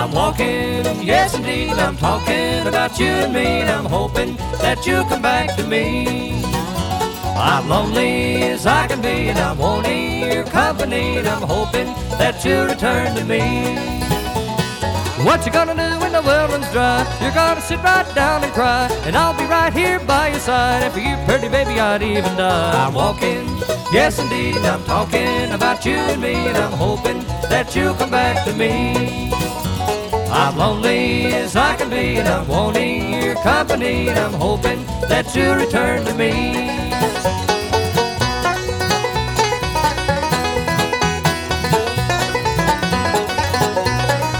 I'm walking, yes indeed, I'm talking about you and me, and I'm hoping that you'll come back to me. I'm lonely as I can be, and I'm wanting your company, and I'm hoping that you'll return to me. What you gonna do when the well runs dry? You're gonna sit right down and cry, and I'll be right here by your side, and for you, pretty baby, I'd even die. I'm walking, yes indeed, I'm talking about you and me, and I'm hoping that you'll come back to me. I'm lonely as I can be, and I'm wanting your company, and I'm hoping that you'll return to me.